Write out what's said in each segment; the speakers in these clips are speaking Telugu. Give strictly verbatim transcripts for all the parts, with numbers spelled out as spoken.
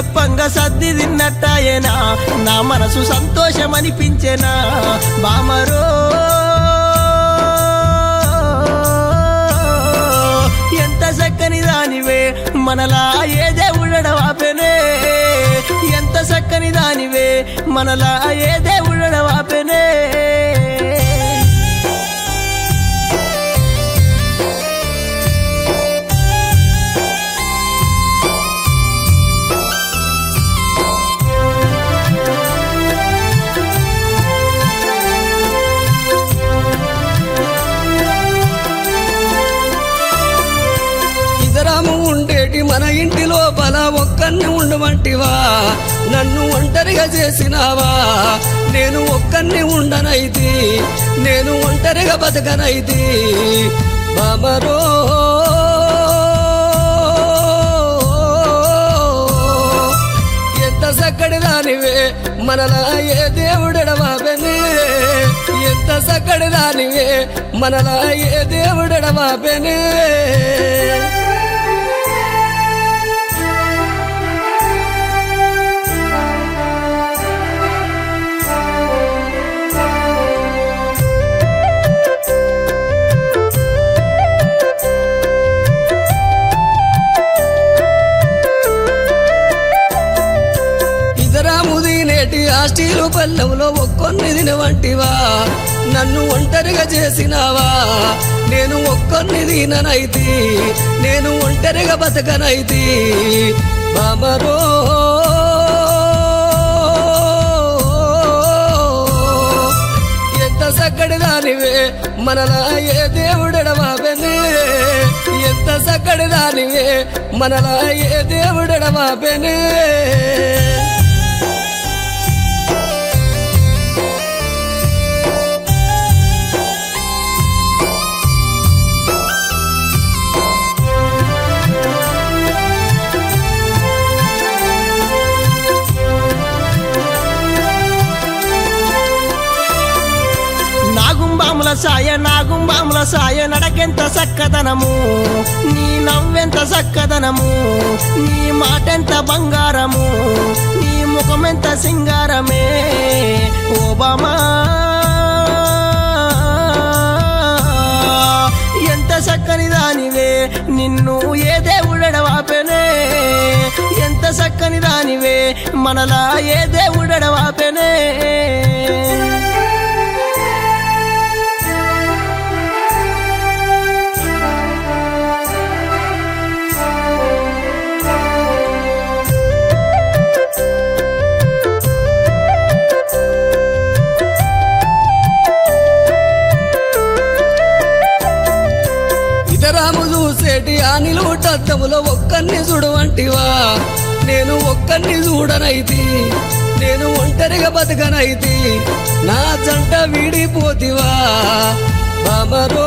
చెప్పంగా సద్ది తిన్నట్టాయేనా నా మనసు సంతోషమనిపించేనా బామరో ఎంత చక్కని దానివే మనలా ఏ దేవుడవాపెనే ఎంత చక్కని దానివే మనలా ఏ దేవుడవాపెనే ఉండేటి మన ఇంటి లోపల ఒక్కన్ని ఉండమంటివా నన్ను ఒంటరిగా చేసినావా నేను ఒక్కన్ని ఉండనైతి నేను ఒంటరిగా బతకనైతి బామరో ఎంత చక్కడి దానివే మనలా ఏ దేవుడెడవాపెనే ఎంత చక్కడి దానివే మనలా ఏ దేవుడెడవాపెనే స్టీలు పల్లెంలో ఒక్కొన్ని తినవంటివా నన్ను ఒంటరిగా చేసినావా నేను ఒక్కొన్ని తిననైతి నేను ఒంటరిగా బతకనైతి బామరో ఎంత చక్కడి దానివే మనలా ఏ దేవుడెడవాపెనే ఎంత చక్కడి దానివే మనలా ఏ దేవుడెడవాపెనే సాయ నాగుంబాముల సాయ నడకెంత సక్కదనము నీ నవ్వెంత సక్కదనము నీ మాటెంత బంగారము నీ ముఖమెంత సింగారమే ఓబామా ఎంత చక్కని దానివే నిన్ను ఏ దేవుడెడవాపెనే ఎంత చక్కని దానివే మనలా ఏ దేవుడెడవాపెనే రాము చూసేటి ఆ నిలువుటద్దములో ఒక్కన్ని చూడవంటివా నేను ఒక్కన్ని చూడనైతి నేను ఒంటరిగా బతకనైతి నా జంట వీడిపోతివా బామరో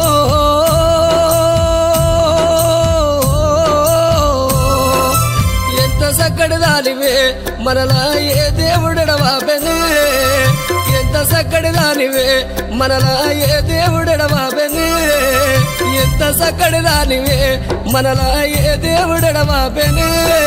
ఎంత చక్కడి దానివే మనలా ఏ దేవుడెడవాపెనే ఎంత చక్కడి దానివే మనలా ఏ దేవుడెడవాపెనే ఎంత చక్కడి దానివే మనలా ఏ దేవుడెడవాపెనే